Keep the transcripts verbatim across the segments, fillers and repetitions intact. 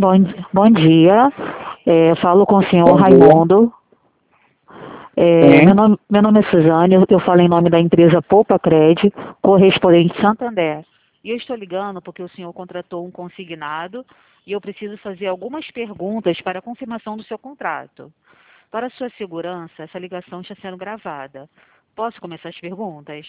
Bom, bom dia, é, falo com o senhor Bom dia. Raimundo. É, Sim. meu, nome, meu nome é Suzane, eu, eu falo em nome da empresa Poupa Cred, correspondente Santander. E eu estou ligando porque o senhor contratou um consignado e eu preciso fazer algumas perguntas para a confirmação do seu contrato. Para sua segurança, essa ligação está sendo gravada. Posso começar as perguntas?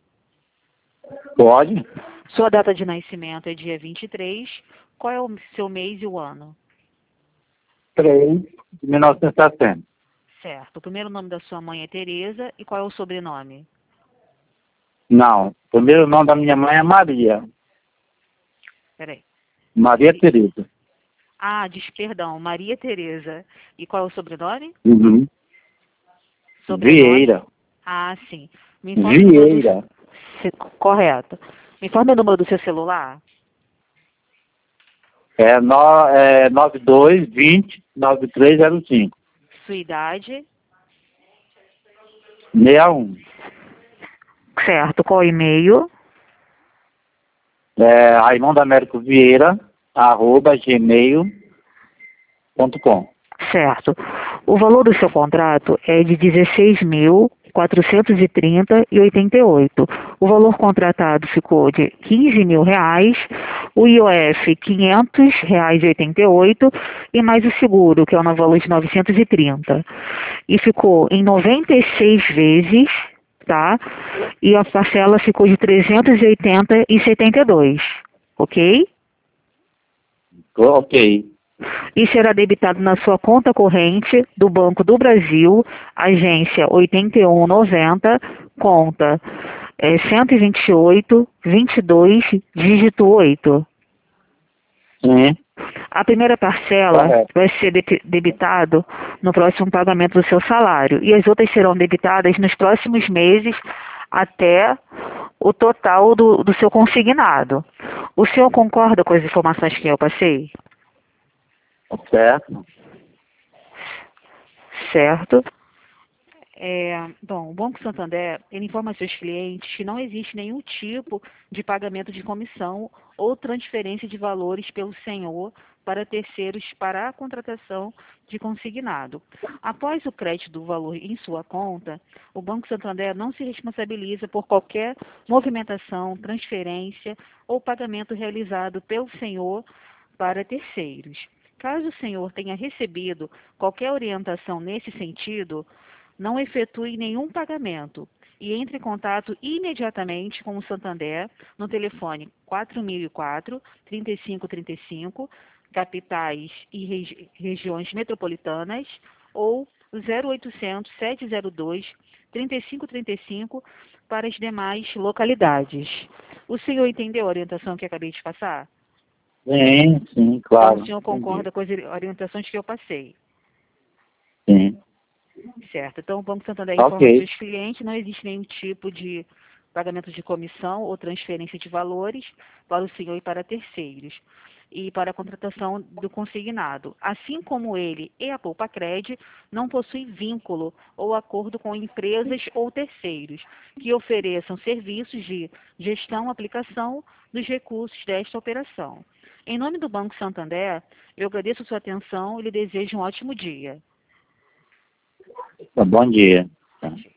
Pode? Sua data de nascimento é dia vinte e três. Qual é o seu mês e o ano? três de mil novecentos e setenta. Certo. O primeiro nome da sua mãe é Tereza e qual é o sobrenome? Não. O primeiro nome da minha mãe é Maria. Peraí. Maria Tereza. Ah, diz, perdão, Maria Tereza. E qual é o sobrenome? Uhum. Sobrenome? Vieira. Ah, sim. Me informe o número do... Vieira. se- Correto. Me informe o número do seu celular. É, no, é nove dois vinte nove três zero cinco. Sua idade. sessenta e um. Certo. Qual é o e-mail? É, Raimundo Américo Vieira, arroba gmail ponto com. Certo. O valor do seu contrato é de dezesseis mil quatrocentos e trinta e oitenta e oito. O valor contratado ficou de quinze mil reais, o I O F quinhentos reais e oitenta e oito e mais o seguro, que é o valor de novecentos e trinta. E ficou em noventa e seis vezes, tá? E a parcela ficou de trezentos e oitenta e setenta e dois, ok? Ok. E será debitado na sua conta corrente do Banco do Brasil, agência oitenta e um noventa, conta é, cento e vinte e oito, vinte e dois, dígito oito. Sim. A primeira parcela Correto. vai ser de- debitado no próximo pagamento do seu salário e as outras serão debitadas nos próximos meses até o total do, do seu consignado. O senhor concorda com as informações que eu passei? Certo. Certo. É, bom, o Banco Santander, ele informa a seus clientes que não existe nenhum tipo de pagamento de comissão ou transferência de valores pelo senhor para terceiros para a contratação de consignado. Após o crédito do valor em sua conta, o Banco Santander não se responsabiliza por qualquer movimentação, transferência ou pagamento realizado pelo senhor para terceiros. Caso o senhor tenha recebido qualquer orientação nesse sentido, não efetue nenhum pagamento e entre em contato imediatamente com o Santander no telefone quatro mil e quatro, trinta e cinco trinta e cinco, capitais e regi regiões metropolitanas, ou zero oitocentos, sete zero dois, trinta e cinco trinta e cinco para as demais localidades. O senhor entendeu a orientação que acabei de passar? Sim, sim, Então, claro. o senhor Entendi. concorda com as orientações que eu passei? Sim. Certo. Então, o Banco Santander informa aos Ok. seus clientes, não existe nenhum tipo de pagamento de comissão ou transferência de valores para o senhor e para terceiros, e para a contratação do consignado. Assim como ele e a Poupa Cred não possuem vínculo ou acordo com empresas ou terceiros que ofereçam serviços de gestão, aplicação dos recursos desta operação. Em nome do Banco Santander, eu agradeço a sua atenção e lhe desejo um ótimo dia. Bom dia. Tá.